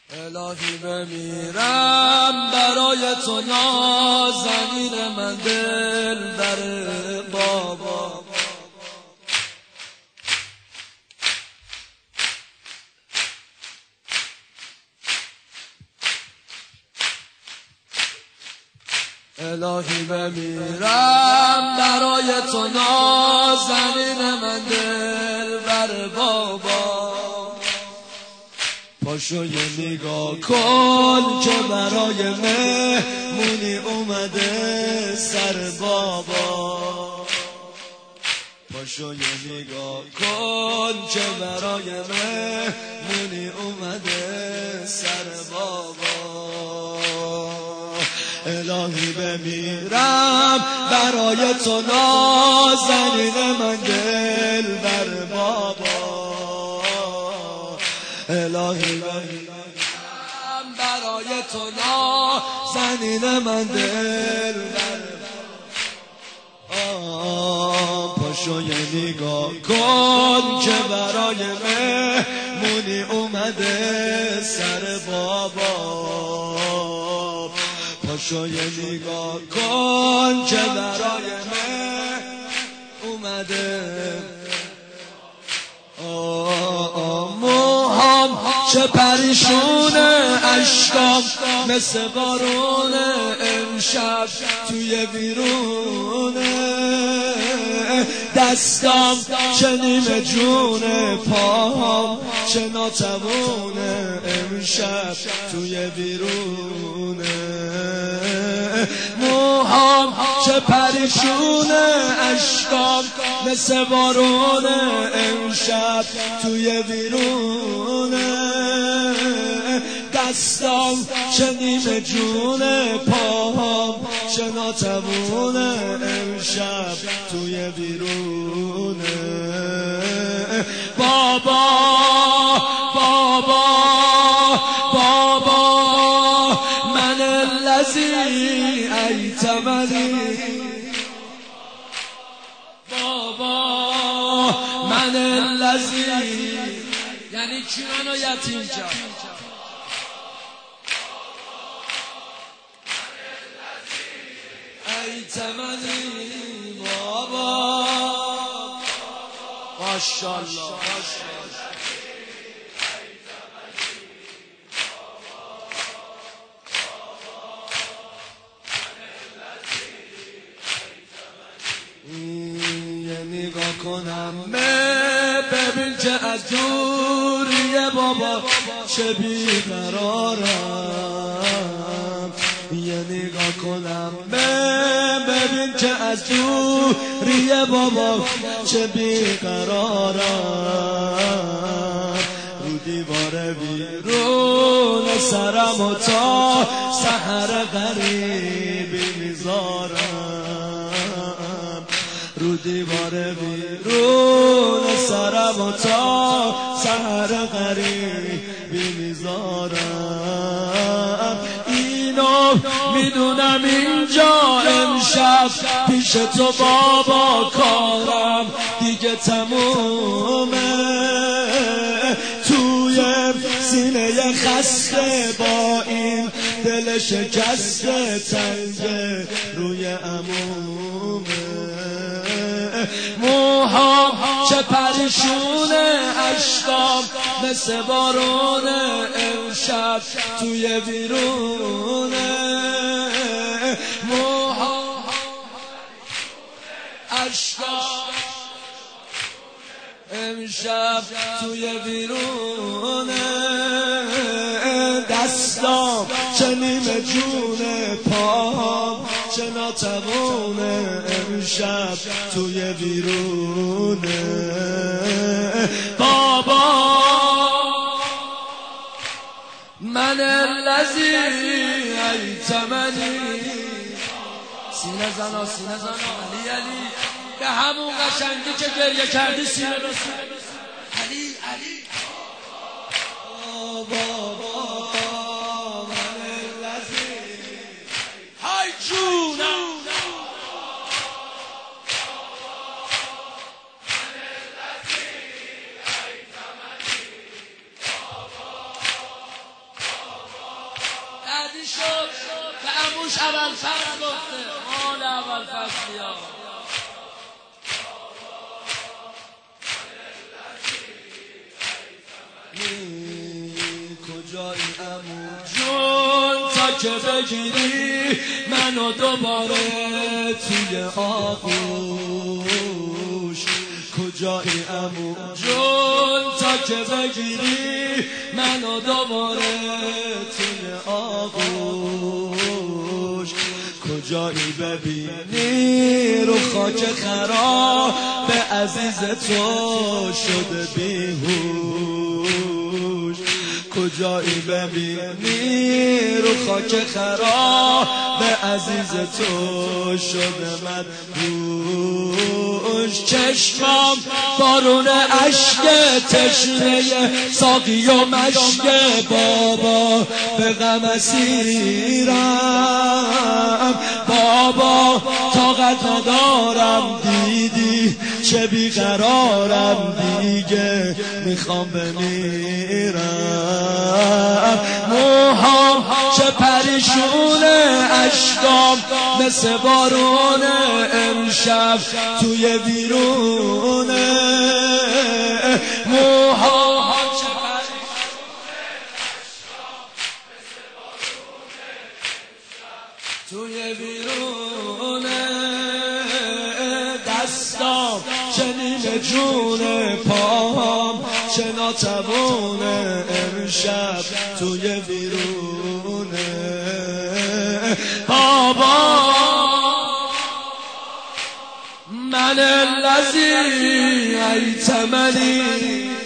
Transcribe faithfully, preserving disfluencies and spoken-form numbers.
الهی بمیرم برای تو نازنین من دل بر بابا. الهی بمیرم برای تو نازنین من دل بر بابا. پاشو یه نگاه کن که برای مهمونی اومده سر بابا. پاشو یه نگاه کن که برای مهمونی اومده سر بابا. الهی بمیرم برای تو نازنین من دل بر بابا. الهی بمیرم برای تو نازنین من دل بر بابا. پاشو یه نگاه کن که برای مهمونی اومده سر بابا. پاشو یه نگاه کن که برای من اومده. موهام چه پریشونه، اشکام مثل بارون امشب توی بیرونه. دستام چه نیمه جونه، پاهام چه ناتوونه امشب توی بیرونه. موهام چه پریشونه، اشکام مثل بارون امشب توی بیرونه. دستام چه نیمه جونه، پاهام چه ناتوونه امشب توی بیرونه. بابا بابا بابا من الذی ایتمنی. بابا من الذی یعنی کی منو یتیم کرد. ایتمنی بابا. ماشاءالله یه نگاه کنم ببین که از دوریه بابا چه بیقرارم. یه نگاه کنم ببین که از دوریه بابا چه بیقرارم. رو دیوار بیرون سرم و تا سحر غریبی میذارم. رو دیوار بیرون سرم و تا سحر غریبی میذارم. اینو میدونم اینجا امشب پیش تو بابا کارم دیگه تمومه. توی سینه خسته با این دل شکسته تنگه روی عمومه. موهام چه پریشونه، اشکام مثل بارون امشب توی بیرونه. موهام اشکام امشب توی بیرونه. دستام چه نیمه جونه، پاهم چه ناتوونه امشب توی بیرونه. بابا من الذی ایتمنی. سینه زنا سینه زنا علی علی به همون قشنگی که گریه کردی سینه رو علی علی. بابا من الذی های جونم. اول فصل گفته مال اول فصل ها کجایی عمو جون تا که بگیری منو دوباره توی آغوش کجایی عمو جون تا که بگیری منو دوباره توی آغوش کجایی ببینی رو خاک خراب به عزیز تو شده بیهوش کجایی ببینی رو خاک خراب به عزیز تو شده مدهوش چشمام بارون عشق تشنه ساقی و مشک بابا به غم اسیرم بابا طاقت ندارم دیدی چه بیقرارم دیگه میخوام بمیرم موهام چه پریشونه اشکام مثل بارون امشب توی ویرونه موهام چه پریشونه اشکام مثل بارون امشب توی ویرونه دستام چه نیمه جون پام چه ناتوانه امشب توی ویرونه بابا من الذی ایتمنی